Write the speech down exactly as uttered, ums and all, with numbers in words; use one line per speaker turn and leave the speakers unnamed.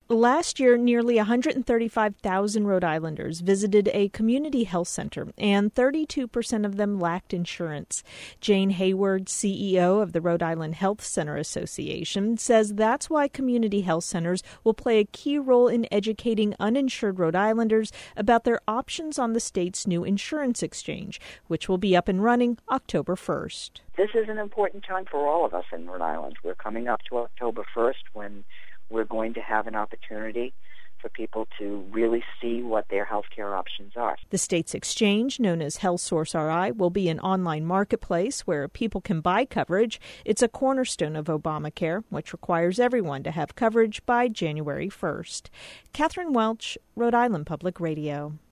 Last year, nearly one hundred thirty-five thousand Rhode Islanders visited a community health center, and thirty-two percent of them lacked insurance. Jane Hayward, C E O of the Rhode Island Health Center Association, says that's why community health centers will play a key role in educating uninsured Rhode Islanders about their options on the state's new insurance exchange, which will be up and running October first.
This is an important time for all of us in Rhode Island. We're coming up to October first when we're going to have an opportunity for people to really see what their health care options are.
The state's exchange, known as HealthSource R I, will be an online marketplace where people can buy coverage. It's a cornerstone of Obamacare, which requires everyone to have coverage by January first. Catherine Welch, Rhode Island Public Radio.